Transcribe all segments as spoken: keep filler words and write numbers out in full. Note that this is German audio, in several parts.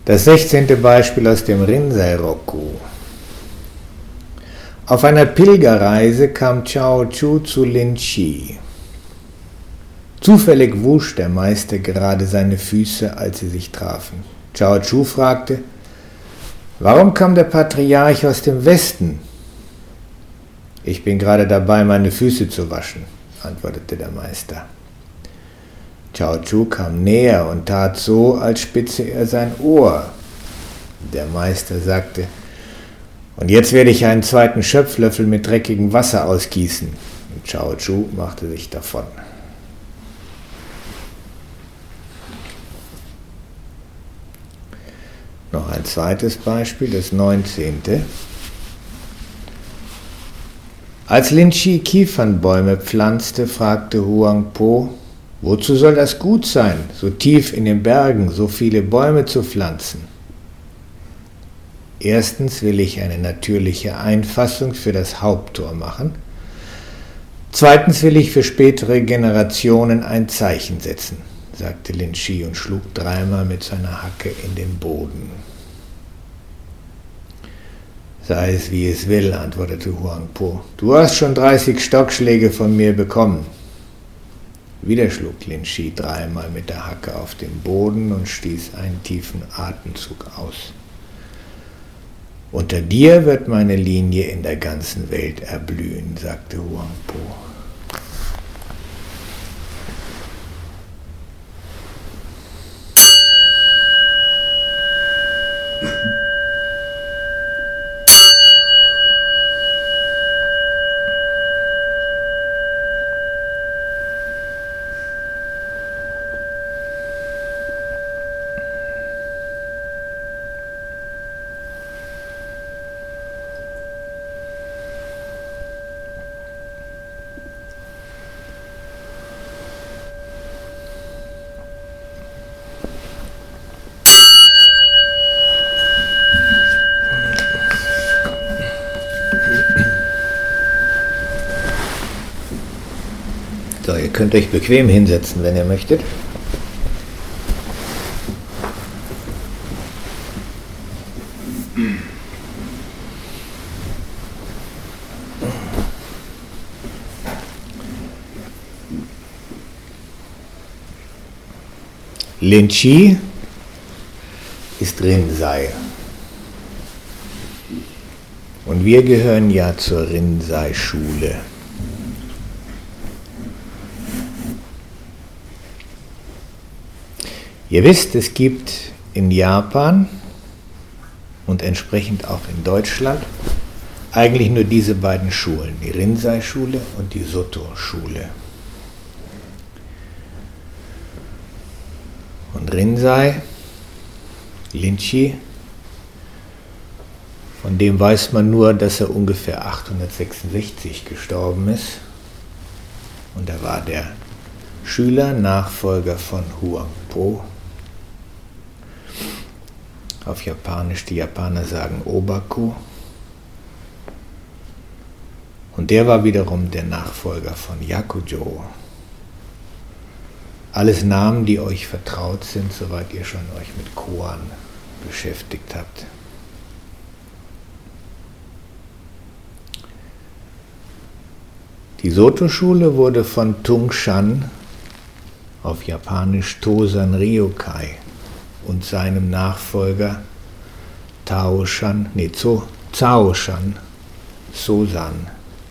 Das sechzehnte Beispiel aus dem Rinzai-Roku. Auf einer Pilgerreise kam Chao Chu zu Lin Chi. Zufällig wusch der Meister gerade seine Füße, als sie sich trafen. Chao Chu fragte: Warum kam der Patriarch aus dem Westen? Ich bin gerade dabei, meine Füße zu waschen, antwortete der Meister. Chao Chu kam näher und tat so, als spitze er sein Ohr. Der Meister sagte: Und jetzt werde ich einen zweiten Schöpflöffel mit dreckigem Wasser ausgießen. Und Chao Chu machte sich davon. Noch ein zweites Beispiel, das neunzehnte. Als Lin Chi Kiefernbäume pflanzte, fragte Huang Po: Wozu soll das gut sein, so tief in den Bergen so viele Bäume zu pflanzen? Erstens will ich eine natürliche Einfassung für das Haupttor machen. Zweitens will ich für spätere Generationen ein Zeichen setzen, sagte Lin Chi und schlug dreimal mit seiner Hacke in den Boden. Sei es wie es will, antwortete Huang Po. Du hast schon dreißig Stockschläge von mir bekommen. Wieder schlug Lin Chi dreimal mit der Hacke auf den Boden und stieß einen tiefen Atemzug aus. Unter dir wird meine Linie in der ganzen Welt erblühen, sagte Huang Po. So, ihr könnt euch bequem hinsetzen, wenn ihr möchtet. Lin Chi ist Rinzai. Und wir gehören ja zur Rinzai-Schule. Ihr wisst, es gibt in Japan und entsprechend auch in Deutschland eigentlich nur diese beiden Schulen, die Rinzai-Schule und die Soto-Schule. Und Rinzai, Lin Chi, von dem weiß man nur, dass er ungefähr achthundertsechsundsechzig gestorben ist. Und er war der Schüler, Nachfolger von Huang Po. Auf Japanisch, die Japaner sagen Obaku. Und der war wiederum der Nachfolger von Yakujo. Alles Namen, die euch vertraut sind, soweit ihr schon euch mit Koan beschäftigt habt. Die Soto-Schule wurde von Tung-Shan, auf Japanisch Tosan Ryokai, und seinem Nachfolger Tao-Shan, nee, Zhao-Shan, Sosan,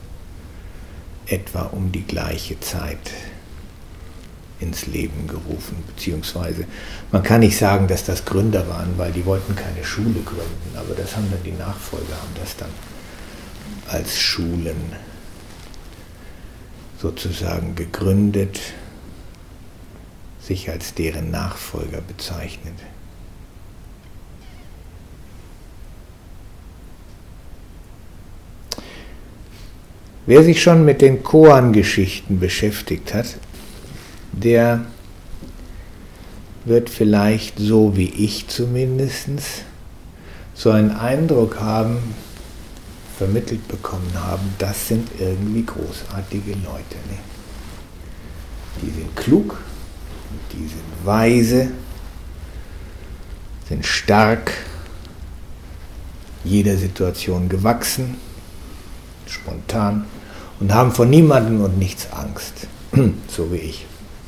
etwa um die gleiche Zeit ins Leben gerufen, beziehungsweise man kann nicht sagen, dass das Gründer waren, weil die wollten keine Schule gründen, aber das haben dann die Nachfolger, haben das dann als Schulen sozusagen gegründet, sich als deren Nachfolger bezeichnet. Wer sich schon mit den Koan-Geschichten beschäftigt hat, der wird vielleicht, so wie ich zumindest, so einen Eindruck haben, vermittelt bekommen haben, das sind irgendwie großartige Leute. Ne? Die sind klug, die sind weise, sind stark, jeder Situation gewachsen, spontan und haben vor niemandem und nichts Angst, so wie ich.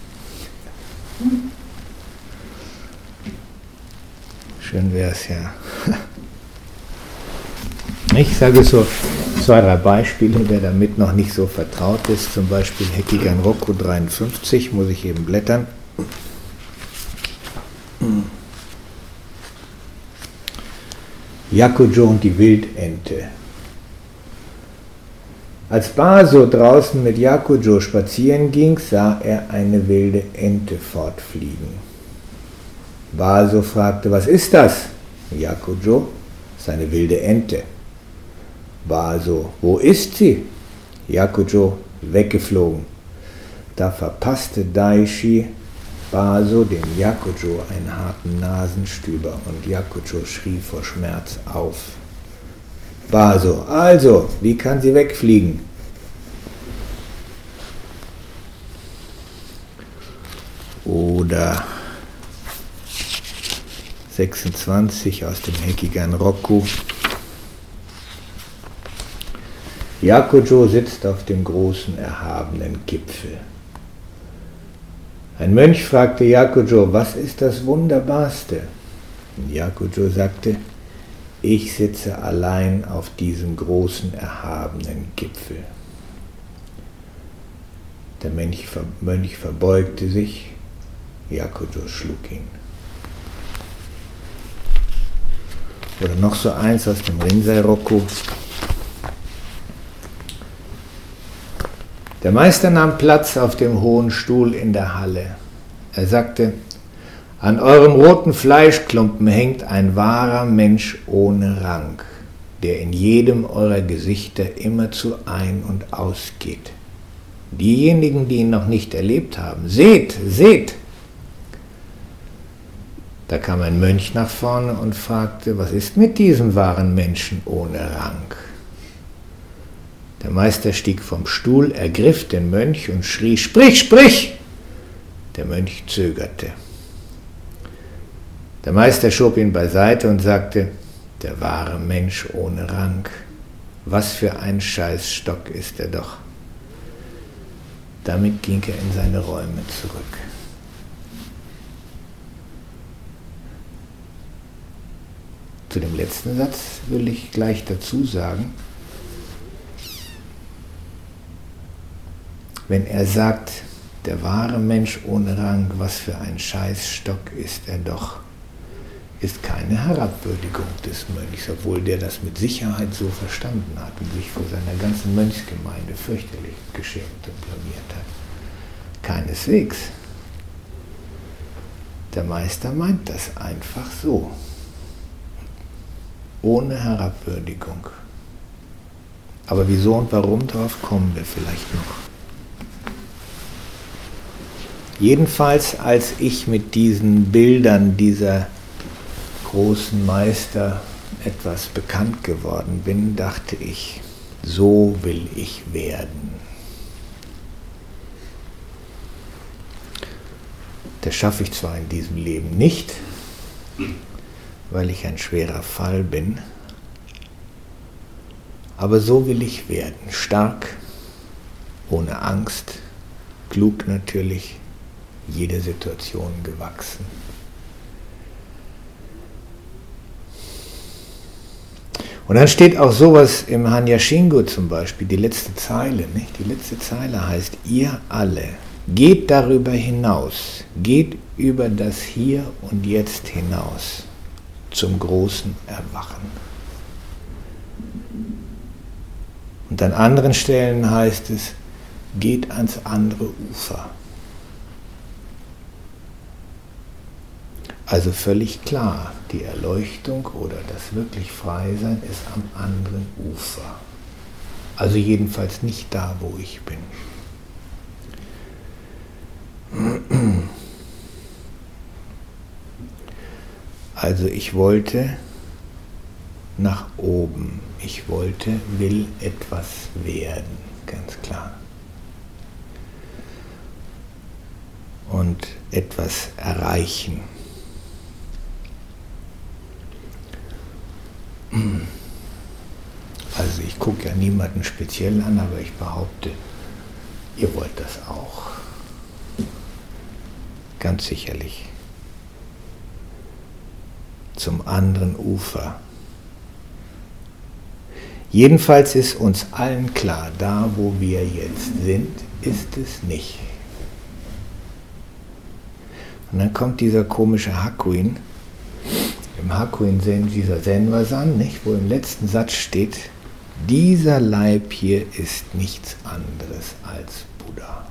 Schön wäre es ja. Ich sage so zwei, drei Beispiele, wer damit noch nicht so vertraut ist, zum Beispiel Hekigan Roku dreiundfünfzig, muss ich eben blättern. Yakujo und die Wildente. Als Baso draußen mit Yakujo spazieren ging, sah er eine wilde Ente fortfliegen. Baso fragte, was ist das? Yakujo, das ist eine wilde Ente. Baso, wo ist sie? Yakujo, weggeflogen. Da verpasste Daishi Baso dem Yakujo einen harten Nasenstüber und Yakujo schrie vor Schmerz auf. Baso, also, wie kann sie wegfliegen? Oder sechsundzwanzig aus dem Hekigan Roku. Yakujo sitzt auf dem großen, erhabenen Gipfel. Ein Mönch fragte Yakujo, was ist das Wunderbarste? Und Yakujo sagte, ich sitze allein auf diesem großen, erhabenen Gipfel. Der Mönch, Mönch verbeugte sich, Yakujo schlug ihn. Oder noch so eins aus dem Rinzai Roku. Der Meister nahm Platz auf dem hohen Stuhl in der Halle. Er sagte, an eurem roten Fleischklumpen hängt ein wahrer Mensch ohne Rang, der in jedem eurer Gesichter immerzu ein- und ausgeht. Diejenigen, die ihn noch nicht erlebt haben, seht, seht! Da kam ein Mönch nach vorne und fragte, was ist mit diesem wahren Menschen ohne Rang? Der Meister stieg vom Stuhl, ergriff den Mönch und schrie, sprich, sprich! Der Mönch zögerte. Der Meister schob ihn beiseite und sagte, der wahre Mensch ohne Rang, was für ein Scheißstock ist er doch. Damit ging er in seine Räume zurück. Zu dem letzten Satz will ich gleich dazu sagen, wenn er sagt, der wahre Mensch ohne Rang, was für ein Scheißstock ist er doch, ist keine Herabwürdigung des Mönchs, obwohl der das mit Sicherheit so verstanden hat und sich vor seiner ganzen Mönchsgemeinde fürchterlich geschämt und blamiert hat. Keineswegs. Der Meister meint das einfach so, ohne Herabwürdigung. Aber wieso und warum, darauf kommen wir vielleicht noch. Jedenfalls, als ich mit diesen Bildern dieser großen Meister etwas bekannt geworden bin, dachte ich, so will ich werden. Das schaffe ich zwar in diesem Leben nicht, weil ich ein schwerer Fall bin, aber so will ich werden. Stark, ohne Angst, klug natürlich, jede Situation gewachsen. Und dann steht auch sowas im Hanya Shingo zum Beispiel, die letzte Zeile, nicht? Die letzte Zeile heißt, ihr alle, geht darüber hinaus, geht über das Hier und Jetzt hinaus, zum großen Erwachen. Und an anderen Stellen heißt es, geht ans andere Ufer. Also völlig klar, die Erleuchtung oder das wirklich Freisein ist am anderen Ufer. Also jedenfalls nicht da, wo ich bin. Also ich wollte nach oben. Ich wollte, will etwas werden, ganz klar. Und etwas erreichen. Also ich gucke ja niemanden speziell an, aber ich behaupte, ihr wollt das auch. Ganz sicherlich. Zum anderen Ufer. Jedenfalls ist uns allen klar, da wo wir jetzt sind, ist es nicht. Und dann kommt dieser komische Hakuin, im Hakuin-Zen, dieser Zen-Vasan, nicht, wo im letzten Satz steht, dieser Leib hier ist nichts anderes als Buddha.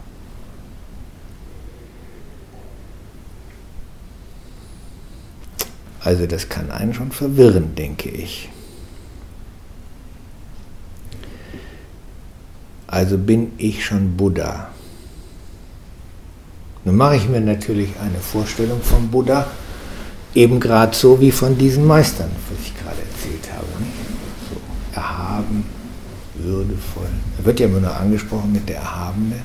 Also das kann einen schon verwirren, denke ich. Also bin ich schon Buddha. Nun mache ich mir natürlich eine Vorstellung vom Buddha, eben gerade so wie von diesen Meistern, was ich gerade erzählt habe. Nicht? So erhaben, würdevoll. Er wird ja immer nur angesprochen mit der Erhabene.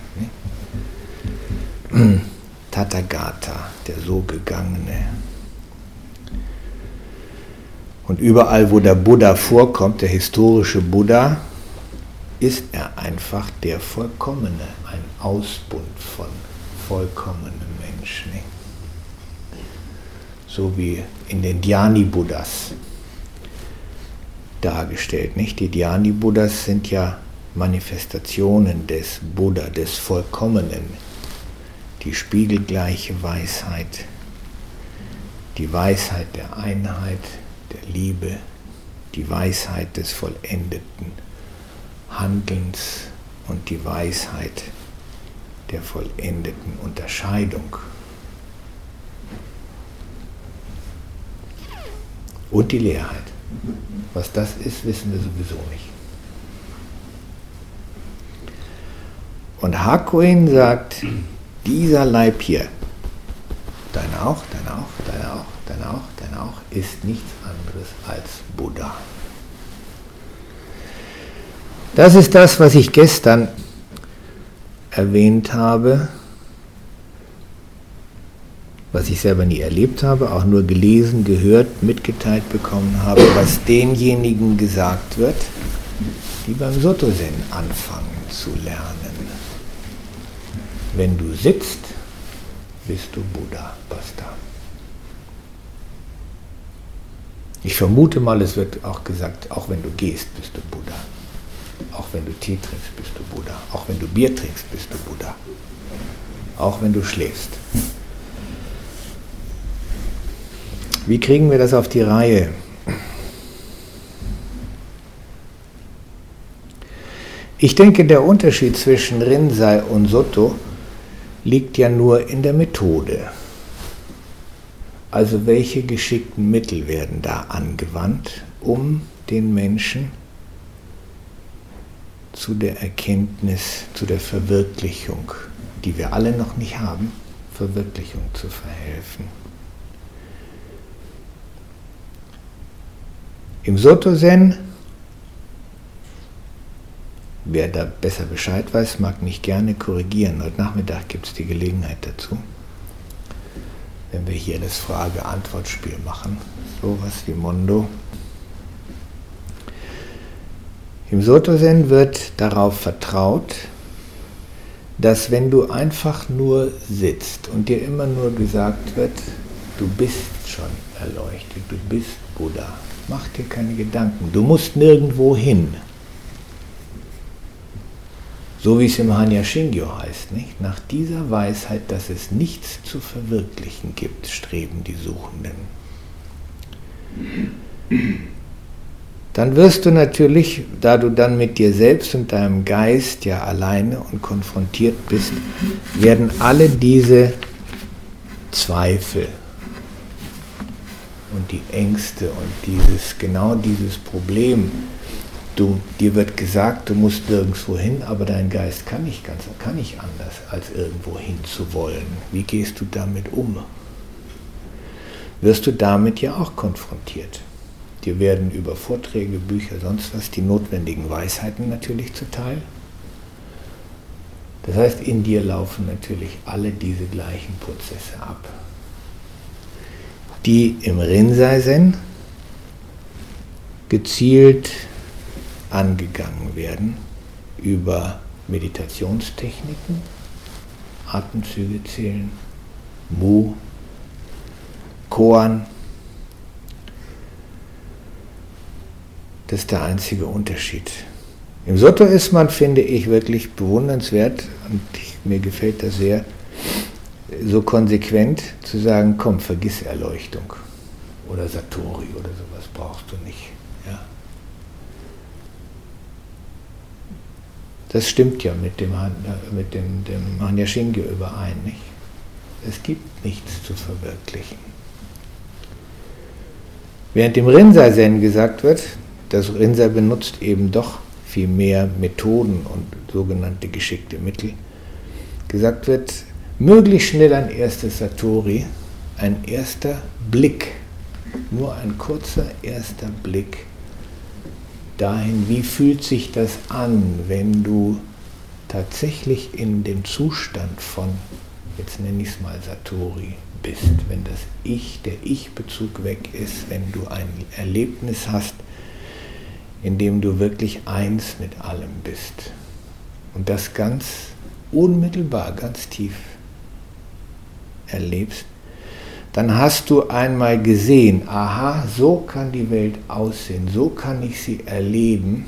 Nicht? Tathagata, der so Gegangene. Und überall, wo der Buddha vorkommt, der historische Buddha, ist er einfach der Vollkommene, ein Ausbund von vollkommenen Menschen. Nicht? So wie in den Dhyani-Buddhas dargestellt. Nicht? Die Dhyani-Buddhas sind ja Manifestationen des Buddha, des Vollkommenen, die spiegelgleiche Weisheit, die Weisheit der Einheit, der Liebe, die Weisheit des vollendeten Handelns und die Weisheit der vollendeten Unterscheidung. Und die Leerheit. Was das ist, wissen wir sowieso nicht. Und Hakuin sagt, dieser Leib hier, deiner auch, deiner auch, deiner auch, deiner auch, deiner auch, ist nichts anderes als Buddha. Das ist das, was ich gestern erwähnt habe, was ich selber nie erlebt habe, auch nur gelesen, gehört, mitgeteilt bekommen habe, was denjenigen gesagt wird, die beim Soto-Zen anfangen zu lernen. Wenn du sitzt, bist du Buddha, basta. Ich vermute mal, es wird auch gesagt, auch wenn du gehst, bist du Buddha. Auch wenn du Tee trinkst, bist du Buddha. Auch wenn du Bier trinkst, bist du Buddha. Auch wenn du schläfst. Wie kriegen wir das auf die Reihe? Ich denke, der Unterschied zwischen Rinzai und Soto liegt ja nur in der Methode. Also welche geschickten Mittel werden da angewandt, um den Menschen zu der Erkenntnis, zu der Verwirklichung, die wir alle noch nicht haben, Verwirklichung zu verhelfen. Im Soto-Zen, wer da besser Bescheid weiß, mag mich gerne korrigieren. Heute Nachmittag gibt es die Gelegenheit dazu, wenn wir hier das Frage-Antwort-Spiel machen, sowas wie Mondo. Im Soto-Zen wird darauf vertraut, dass wenn du einfach nur sitzt und dir immer nur gesagt wird, du bist schon erleuchtet, du bist Buddha, mach dir keine Gedanken, du musst nirgendwo hin. So wie es im Hanya Shingyo heißt, nicht? Nach dieser Weisheit, dass es nichts zu verwirklichen gibt, streben die Suchenden. Dann wirst du natürlich, da du dann mit dir selbst und deinem Geist ja alleine und konfrontiert bist, werden alle diese Zweifel und die Ängste und dieses, genau dieses Problem, du, dir wird gesagt, du musst nirgendwo hin, aber dein Geist kann nicht ganz, kann nicht anders, als irgendwo hin zu wollen. Wie gehst du damit um? Wirst du damit ja auch konfrontiert. Dir werden über Vorträge, Bücher, sonst was die notwendigen Weisheiten natürlich zuteil. Das heißt, in dir laufen natürlich alle diese gleichen Prozesse ab, die im Rinzai-Zen gezielt angegangen werden über Meditationstechniken, Atemzüge zählen, Mu, Koan. Das ist der einzige Unterschied. Im Sotto ist man, finde ich, wirklich bewundernswert, und ich, mir gefällt das sehr, so konsequent zu sagen, komm, vergiss Erleuchtung oder Satori oder sowas brauchst du nicht. Ja. Das stimmt ja mit dem, mit dem, dem Mahānyā Shingyo überein, nicht? Es gibt nichts zu verwirklichen. Während dem Rinzai-Zen gesagt wird, das Rinzai benutzt eben doch viel mehr Methoden und sogenannte geschickte Mittel, gesagt wird, möglichst schnell ein erstes Satori, ein erster Blick, nur ein kurzer erster Blick dahin, wie fühlt sich das an, wenn du tatsächlich in dem Zustand von, jetzt nenne ich es mal Satori, bist, wenn das Ich, der Ich-Bezug weg ist, wenn du ein Erlebnis hast, in dem du wirklich eins mit allem bist. Und das ganz unmittelbar, ganz tief erlebst, dann hast du einmal gesehen, aha, so kann die Welt aussehen, so kann ich sie erleben,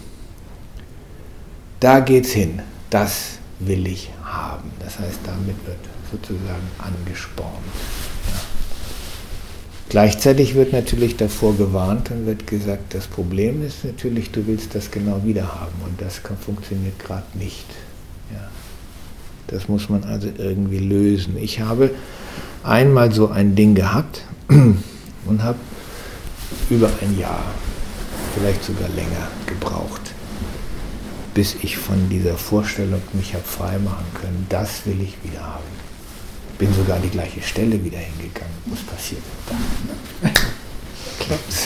da geht's hin, das will ich haben. Das heißt, damit wird sozusagen angespornt. Ja. Gleichzeitig wird natürlich davor gewarnt und wird gesagt, das Problem ist natürlich, du willst das genau wieder haben und das kann, funktioniert gerade nicht. Ja. Das muss man also irgendwie lösen. Ich habe einmal so ein Ding gehabt und habe über ein Jahr, vielleicht sogar länger gebraucht, bis ich von dieser Vorstellung mich habe freimachen können, das will ich wieder haben. Bin sogar an die gleiche Stelle wieder hingegangen. Was passiert da? Klappt's.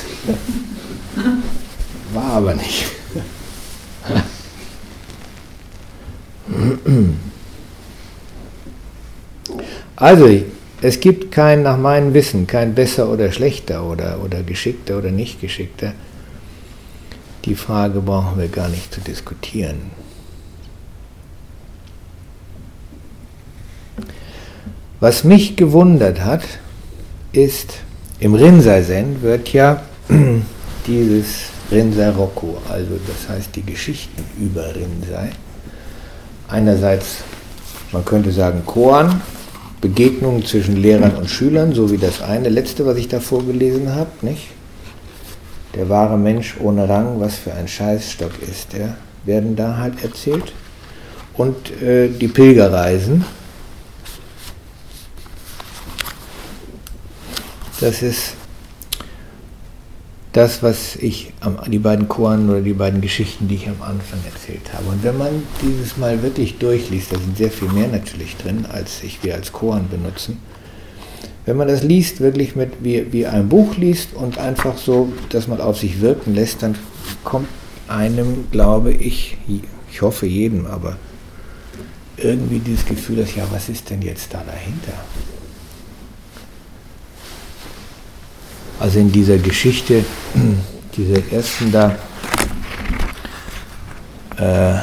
War aber nicht. Also, es gibt kein, nach meinem Wissen, kein besser oder schlechter oder, oder geschickter oder nicht geschickter. Die Frage brauchen wir gar nicht zu diskutieren. Was mich gewundert hat, ist, im Rinzai-Zen wird ja dieses Rinzai-Roku, also das heißt die Geschichten über Rinzai, einerseits, man könnte sagen Koan, Begegnungen zwischen Lehrern und Schülern, so wie das eine letzte, was ich da vorgelesen habe, nicht? Der wahre Mensch ohne Rang, was für ein Scheißstock ist er, werden da halt erzählt. Und äh, die Pilgerreisen, das ist das, was ich, die beiden Koan oder die beiden Geschichten, die ich am Anfang erzählt habe. Und wenn man dieses Mal wirklich durchliest, da sind sehr viel mehr natürlich drin, als ich wir als Koan benutzen. Wenn man das liest, wirklich mit wie, wie ein Buch liest und einfach so, dass man auf sich wirken lässt, dann kommt einem, glaube ich, ich hoffe jedem, aber irgendwie dieses Gefühl, dass ja, was ist denn jetzt da dahinter? Also in dieser Geschichte, dieser ersten da, äh,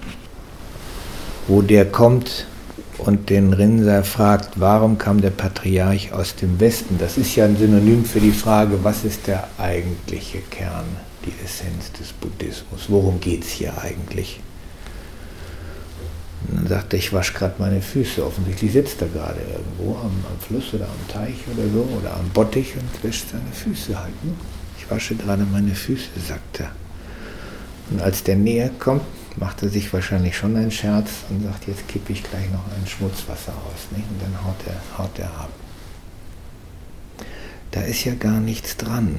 wo der kommt und den Rinzai fragt, warum kam der Patriarch aus dem Westen? Das ist ja ein Synonym für die Frage, was ist der eigentliche Kern, die Essenz des Buddhismus? Worum geht es hier eigentlich? Und dann sagt er, ich wasche gerade meine Füße. Offensichtlich sitzt er gerade irgendwo am, am Fluss oder am Teich oder so oder am Bottich und wäscht seine Füße halt. Ne? Ich wasche gerade meine Füße, sagt er. Und als der näher kommt, macht er sich wahrscheinlich schon einen Scherz und sagt, jetzt kippe ich gleich noch ein Schmutzwasser aus. Nicht? Und dann haut er, haut er ab. Da ist ja gar nichts dran.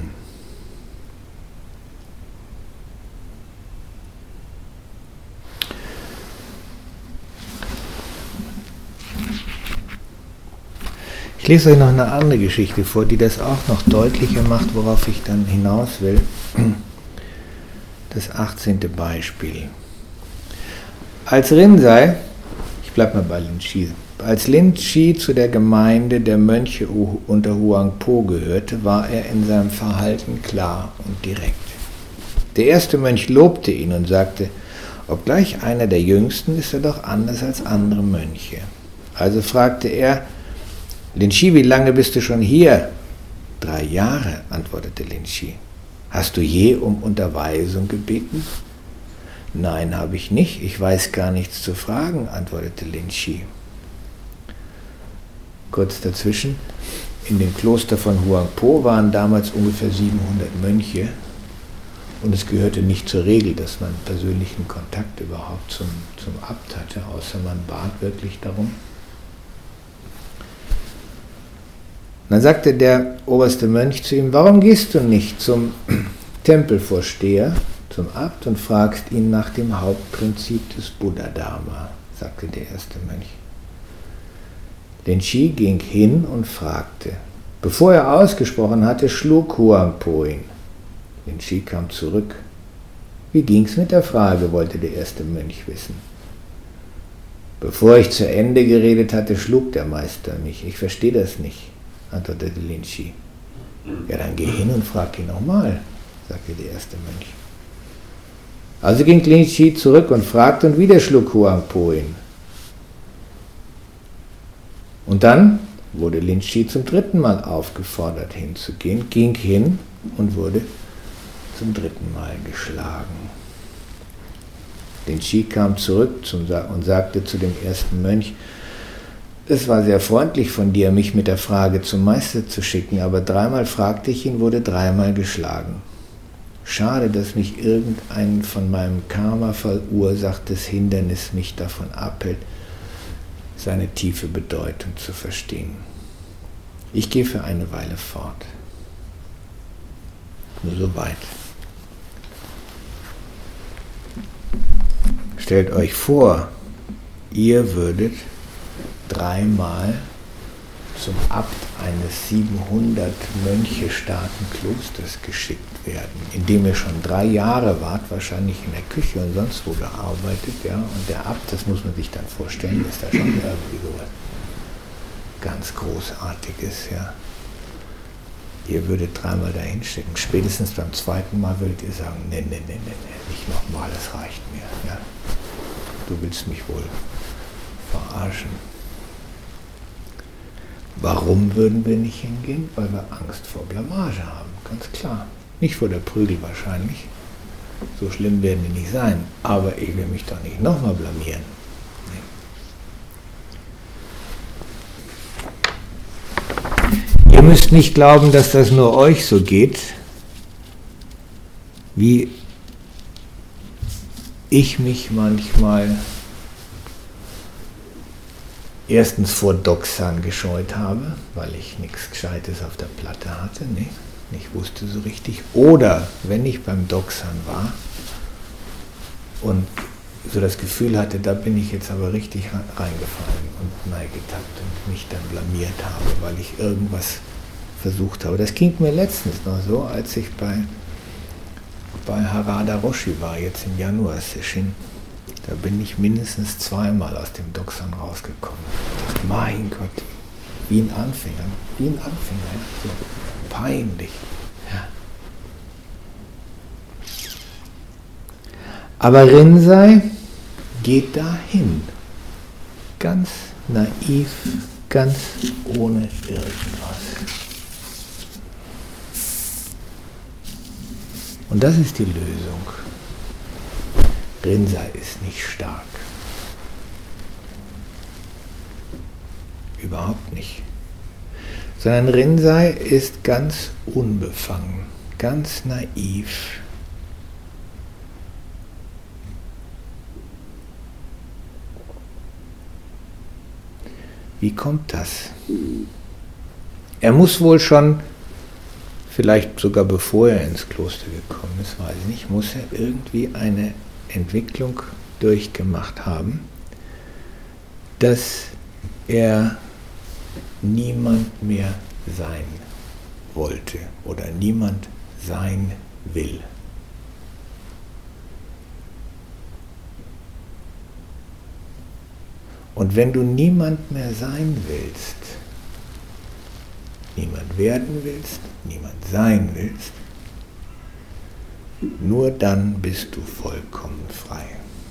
Ich lese euch noch eine andere Geschichte vor, die das auch noch deutlicher macht, worauf ich dann hinaus will. Das achtzehnte Beispiel. Als Rinzai, ich bleibe mal bei Lin Chi, als Lin Chi zu der Gemeinde der Mönche unter Huangpo gehörte, war er in seinem Verhalten klar und direkt. Der erste Mönch lobte ihn und sagte, obgleich einer der Jüngsten, ist er doch anders als andere Mönche. Also fragte er, Linshi, wie lange bist du schon hier? Drei Jahre, antwortete Linshi. Hast du je um Unterweisung gebeten? Nein, habe ich nicht, ich weiß gar nichts zu fragen, antwortete Linshi. Kurz dazwischen, in dem Kloster von Huangpo waren damals ungefähr siebenhundert Mönche und es gehörte nicht zur Regel, dass man persönlichen Kontakt überhaupt zum, zum Abt hatte, außer man bat wirklich darum. Dann sagte der oberste Mönch zu ihm, warum gehst du nicht zum Tempelvorsteher, zum Abt und fragst ihn nach dem Hauptprinzip des Buddha-Dharma, sagte der erste Mönch. Linshi ging hin und fragte. Bevor er ausgesprochen hatte, schlug Huangpo ihn. Linshi kam zurück. Wie ging's mit der Frage, wollte der erste Mönch wissen. Bevor ich zu Ende geredet hatte, schlug der Meister mich. Ich verstehe das nicht, antwortete Linshi. Ja, dann geh hin und frag ihn nochmal, sagte der erste Mönch. Also ging Linshi zurück und fragte und wieder schlug Huangpo ihn. Und dann wurde Linshi zum dritten Mal aufgefordert hinzugehen, ging hin und wurde zum dritten Mal geschlagen. Linshi kam zurück zum, und sagte zu dem ersten Mönch, es war sehr freundlich von dir, mich mit der Frage zum Meister zu schicken, aber dreimal fragte ich ihn, wurde dreimal geschlagen. Schade, dass mich irgendein von meinem Karma verursachtes Hindernis mich davon abhält, seine tiefe Bedeutung zu verstehen. Ich gehe für eine Weile fort. Nur so weit. Stellt euch vor, ihr würdet dreimal zum Abt eines siebenhundert Mönche starken Klosters geschickt werden, indem ihr schon drei Jahre wart, wahrscheinlich in der Küche und sonst wo gearbeitet, ja, und der Abt, das muss man sich dann vorstellen, ist da schon irgendwie so was ganz Großartiges, ja. Ihr würdet dreimal dahin schicken, spätestens beim zweiten Mal würdet ihr sagen, nee, nee, nee, nee, nee, nicht nochmal, das reicht mir, ja. Du willst mich wohl verarschen. Warum würden wir nicht hingehen? Weil wir Angst vor Blamage haben, ganz klar. Nicht vor der Prügel wahrscheinlich. So schlimm werden die nicht sein. Aber ich will mich doch nicht nochmal blamieren. Nee. Ihr müsst nicht glauben, dass das nur euch so geht, wie ich mich manchmal erstens vor Doxan gescheut habe, weil ich nichts Gescheites auf der Platte hatte, nee, nicht wusste so richtig. Oder wenn ich beim Doxan war und so das Gefühl hatte, da bin ich jetzt aber richtig reingefallen und neigetappt und mich dann blamiert habe, weil ich irgendwas versucht habe. Das ging mir letztens noch so, als ich bei, bei Harada Roshi war, jetzt im Januar-Session. Da bin ich mindestens zweimal aus dem Doxan rausgekommen. Ich dachte, mein Gott, wie ein Anfänger, wie ein Anfänger, so peinlich. Ja. Aber Rinzai geht dahin, ganz naiv, ganz ohne irgendwas. Und das ist die Lösung. Rinzai ist nicht stark. Überhaupt nicht. Sondern Rinzai ist ganz unbefangen, ganz naiv. Wie kommt das? Er muss wohl schon, vielleicht sogar bevor er ins Kloster gekommen ist, weiß ich nicht, muss er irgendwie eine Entwicklung durchgemacht haben, dass er niemand mehr sein wollte oder niemand sein will. Und wenn du niemand mehr sein willst, niemand werden willst, niemand sein willst, Nur dann bist du vollkommen frei.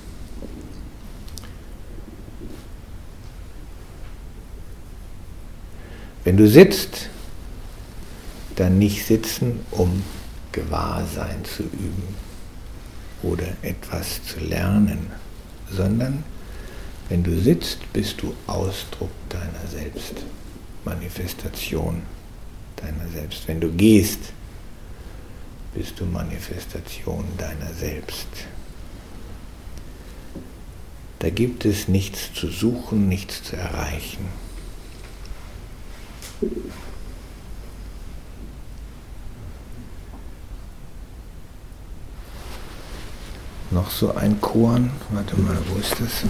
Wenn du sitzt, dann nicht sitzen, um Gewahrsein zu üben oder etwas zu lernen, sondern wenn du sitzt, bist du Ausdruck deiner selbst, Manifestation deiner selbst. Wenn du gehst, bist du Manifestation deiner selbst. Da gibt es nichts zu suchen, nichts zu erreichen. Noch so ein Koan, warte mal, wo ist das?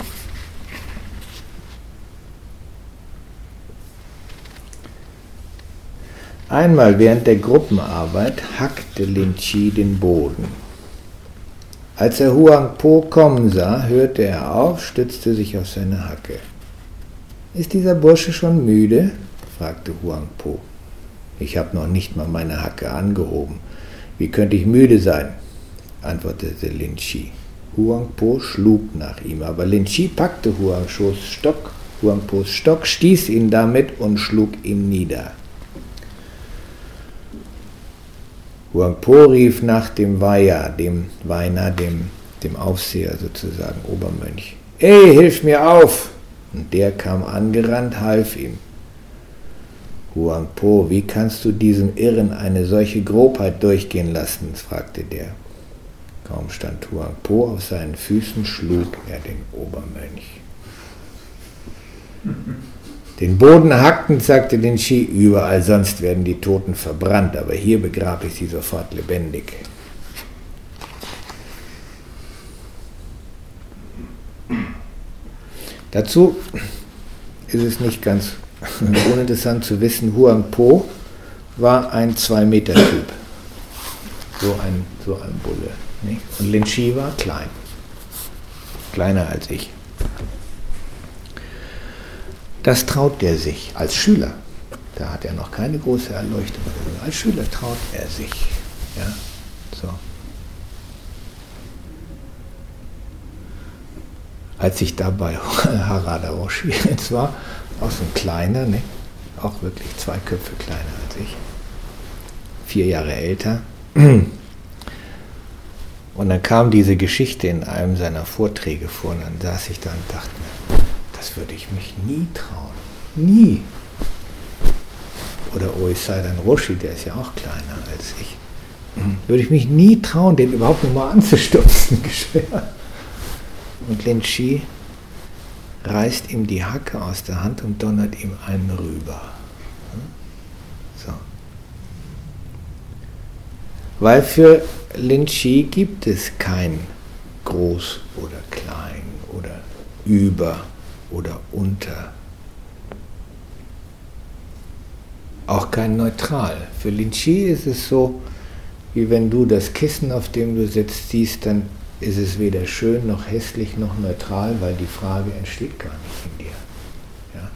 Einmal während der Gruppenarbeit hackte Lin Chi den Boden. Als er Huang Po kommen sah, hörte er auf, stützte sich auf seine Hacke. »Ist dieser Bursche schon müde?« fragte Huang Po. »Ich habe noch nicht mal meine Hacke angehoben. Wie könnte ich müde sein?« antwortete Lin Chi. Huang Po schlug nach ihm, aber Lin Chi packte Huang Pos Stock, Huang Pos Stock, stieß ihn damit und schlug ihn nieder. Huang Po rief nach dem Weiher, dem Weiner, dem, dem Aufseher sozusagen, Obermönch. »Ey, hilf mir auf!« Und der kam angerannt, half ihm. »Huang Po, wie kannst du diesem Irren eine solche Grobheit durchgehen lassen?« fragte der. Kaum stand Huang Po auf seinen Füßen, schlug er den Obermönch. Den Boden hackend, sagte Lin Chi, überall sonst werden die Toten verbrannt, aber hier begrabe ich sie sofort lebendig. Dazu ist es nicht ganz uninteressant zu wissen, Huang Po war ein Zwei-Meter-Typ. So ein, so ein Bulle. Nicht? Und Lin Chi war klein. Kleiner als ich. Das traut er sich als Schüler. Da hat er noch keine große Erleuchtung. Als Schüler traut er sich. Ja? So. Als ich da bei Harada Roshi jetzt war, auch so ein kleiner, ne? Auch wirklich zwei Köpfe kleiner als ich. Vier Jahre älter. Und dann kam diese Geschichte in einem seiner Vorträge vor und dann saß ich da und dachte mir, das würde ich mich nie trauen. Nie. Oder Oisaidan Roshi, der ist ja auch kleiner als ich. Würde ich mich nie trauen, den überhaupt nur mal anzustupsen, geschwär. Und Lin Chi reißt ihm die Hacke aus der Hand und donnert ihm einen rüber. So. Weil für Lin Chi gibt es kein groß oder klein oder über oder unter. Auch kein neutral. Für Lin Chi ist es so, wie wenn du das Kissen, auf dem du sitzt, siehst, dann ist es weder schön noch hässlich noch neutral, weil die Frage entsteht gar nicht in dir. Ja?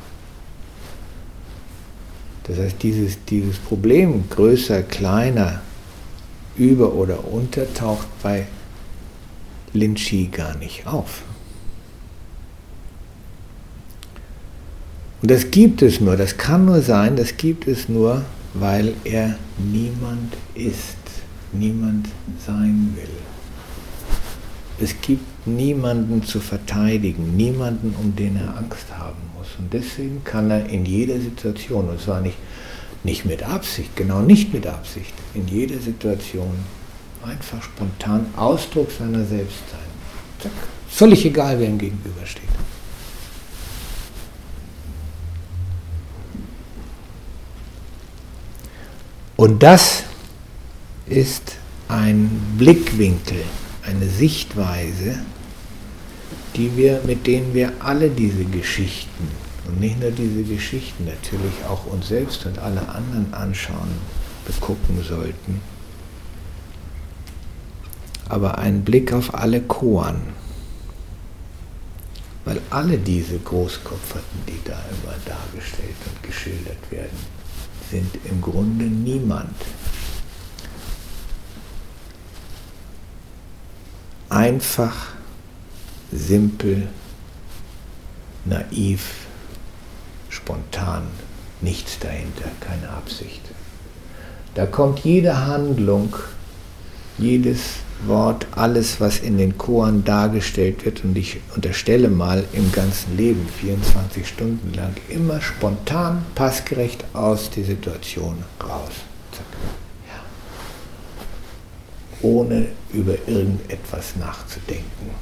Das heißt, dieses, dieses Problem, größer, kleiner, über oder unter, taucht bei Lin Chi gar nicht auf. Und das gibt es nur, das kann nur sein, das gibt es nur, weil er niemand ist, niemand sein will. Es gibt niemanden zu verteidigen, niemanden, um den er Angst haben muss. Und deswegen kann er in jeder Situation, und zwar nicht, nicht mit Absicht, genau nicht mit Absicht, in jeder Situation einfach spontan Ausdruck seiner selbst sein. Zack. Völlig egal, wer ihm gegenübersteht. Und das ist ein Blickwinkel, eine Sichtweise, die wir, mit denen wir alle diese Geschichten und nicht nur diese Geschichten, natürlich auch uns selbst und alle anderen anschauen, begucken sollten. Aber ein Blick auf alle Koan, weil alle diese Großkopferten, die da immer dargestellt und geschildert werden, sind im Grunde niemand. einfach, simpel, naiv, spontan, nichts dahinter, keine Absicht. Da kommt jede Handlung, jedes Wort, alles, was in den Koan dargestellt wird, und ich unterstelle mal im ganzen Leben, vierundzwanzig Stunden lang, immer spontan, passgerecht aus der Situation raus. Zack. Ja. Ohne über irgendetwas nachzudenken.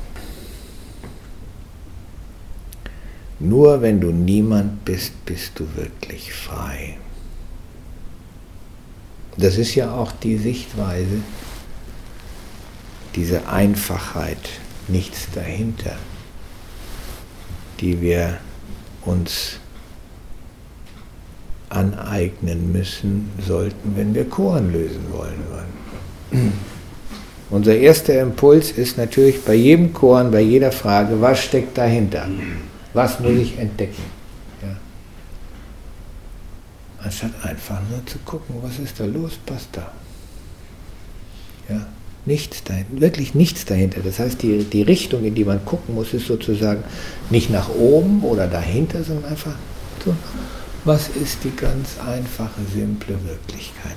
Nur wenn du niemand bist, bist du wirklich frei. Das ist ja auch die Sichtweise, diese Einfachheit, nichts dahinter, die wir uns aneignen müssen, sollten, wenn wir Koan lösen wollen. Unser erster Impuls ist natürlich bei jedem Koan, bei jeder Frage, was steckt dahinter? Was muss ich entdecken? Ja. Anstatt einfach nur zu gucken, was ist da los, passt da. Ja. Nichts dahinter, wirklich nichts dahinter. Das heißt, die, die Richtung, in die man gucken muss, ist sozusagen nicht nach oben oder dahinter, sondern einfach so, was ist die ganz einfache, simple Wirklichkeit?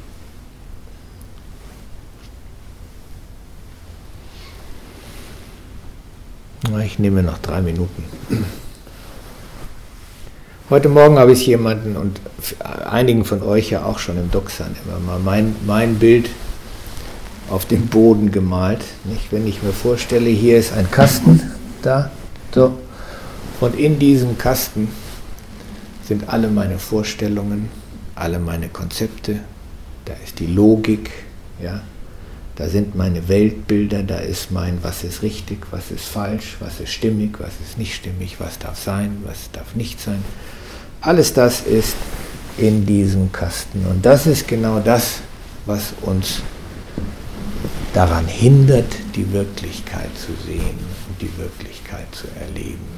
Ich nehme noch drei Minuten. Heute Morgen habe ich jemanden und einigen von euch ja auch schon im Doksan immer mal mein, mein Bild auf den Boden gemalt. Nicht? Wenn ich mir vorstelle, hier ist ein Kasten, da, so, und in diesem Kasten sind alle meine Vorstellungen, alle meine Konzepte, da ist die Logik, ja, da sind meine Weltbilder, da ist mein, was ist richtig, was ist falsch, was ist stimmig, was ist nicht stimmig, was darf sein, was darf nicht sein. Alles das ist in diesem Kasten. Und das ist genau das, was uns daran hindert, die Wirklichkeit zu sehen und die Wirklichkeit zu erleben.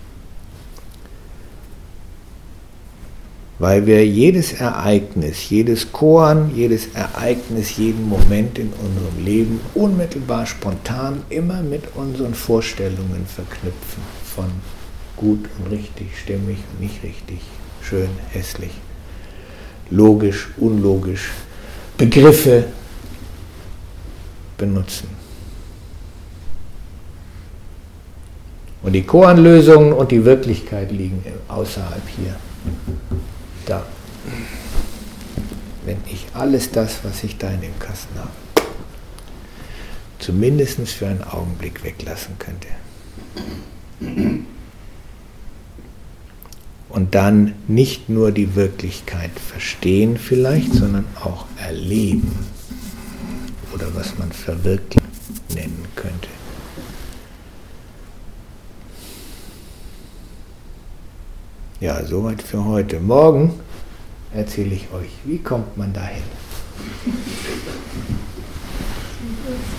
Weil wir jedes Ereignis, jedes Koan, jedes Ereignis, jeden Moment in unserem Leben unmittelbar, spontan immer mit unseren Vorstellungen verknüpfen von gut und richtig, stimmig und nicht richtig, schön, hässlich, logisch, unlogisch, Begriffe benutzen. Und die Koan-Lösungen und die Wirklichkeit liegen außerhalb hier. Da. Wenn ich alles das, was ich da in dem Kasten habe, zumindest für einen Augenblick weglassen könnte. Und dann nicht nur die Wirklichkeit verstehen vielleicht, sondern auch erleben. Oder was man verwirklichen nennen könnte. Ja, soweit für heute. Morgen erzähle ich euch, wie kommt man dahin.